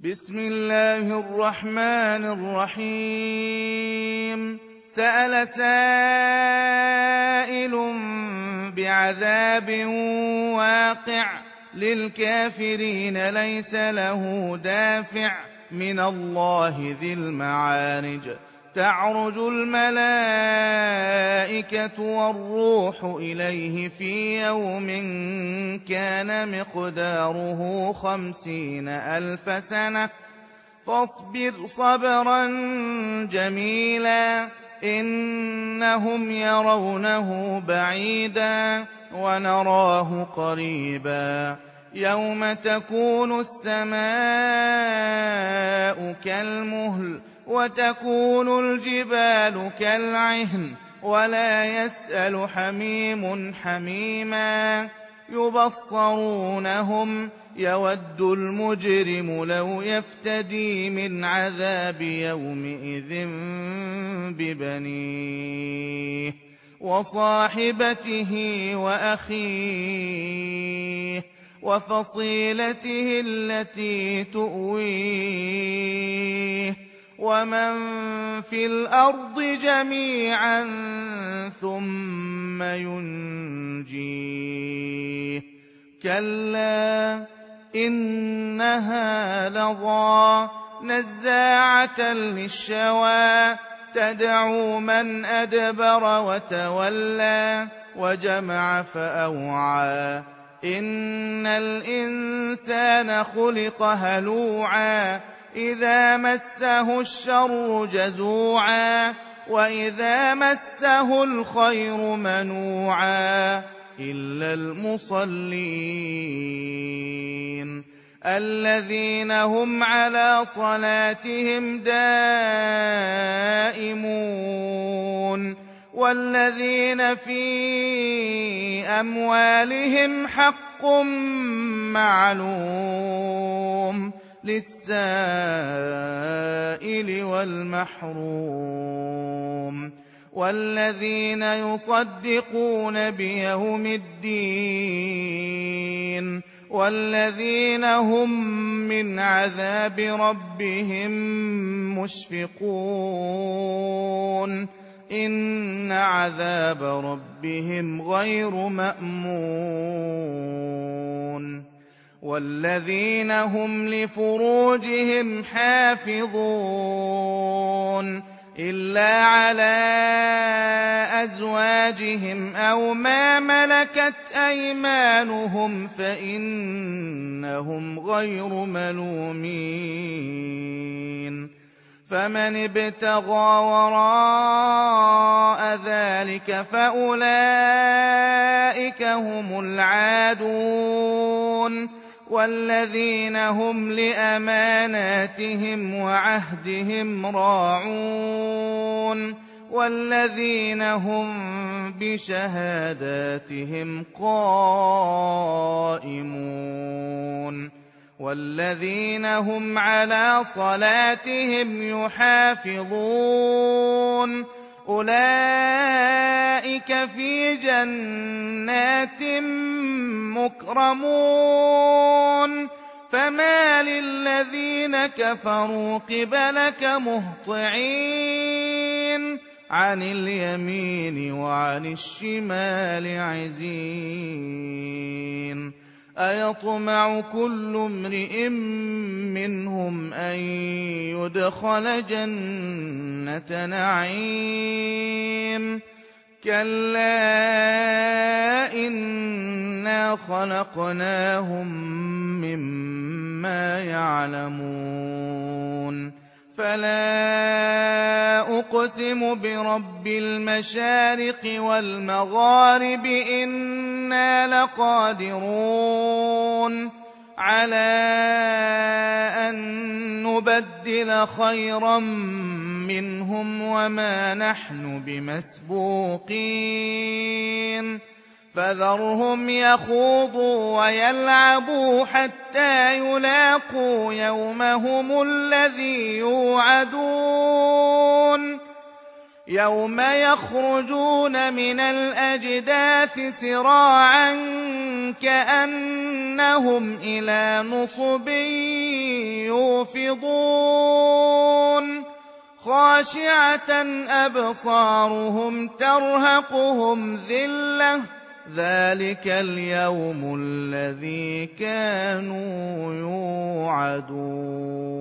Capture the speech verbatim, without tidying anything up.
بسم الله الرحمن الرحيم سأل سائل بعذاب واقع للكافرين ليس له دافع من الله ذي المعارج تعرج الملائكة والروح إليه في يوم كان مقداره خمسين ألف سنة فاصبر صبرا جميلا إنهم يرونه بعيدا ونراه قريبا يوم تكون السماء كالمهل وتكون الجبال كالعهن ولا يسأل حميم حميما يبصرونهم يود المجرم لو يفتدي من عذاب يومئذ ببنيه وصاحبته وأخيه وفصيلته التي تؤويه ومن في الأرض جميعا ثم ينجيه كلا إنها لظى نزاعة للشوى تدعو من أدبر وتولى وجمع فأوعى إن الإنسان خلق هلوعا إذا مسه الشر جزوعا وإذا مسه الخير منوعا إلا المصلين الذين هم على صلاتهم دائمون والذين في أموالهم حق معلوم للسائل والمحروم والذين يصدقون بيوم الدين والذين هم من عذاب ربهم مشفقون إن عذاب ربهم غير مأمون والذين هم لفروجهم حافظون إلا على أزواجهم أو ما ملكت أيمانهم فإنهم غير ملومين فمن ابتغى وراء ذلك فأولئك هم العادون والذين هم لأماناتهم وعهدهم راعون والذين هم بشهاداتهم قائمون والذين هم على صلاتهم يحافظون أولئك في جنات مكرمون فما للذين كفروا قبلك مهطعين عن اليمين وعن الشمال عزين أيطمع كل امرئ منهم أن يدخل جنة نعيم كلا إنا خلقناهم مما يعلمون فلا أقسم برب المشارق والمغارب إنا لقادرون على أن نبدل خيرا منهم وما نحن بمسبوقين فذرهم يخوضوا ويلعبوا حتى يلاقوا يومهم الذي يوعدون يوم يخرجون من الأجداث سراعا كأنهم إلى نصب يوفضون خاشعة أبصارهم ترهقهم ذلة ذلك اليوم الذي كانوا يوعدون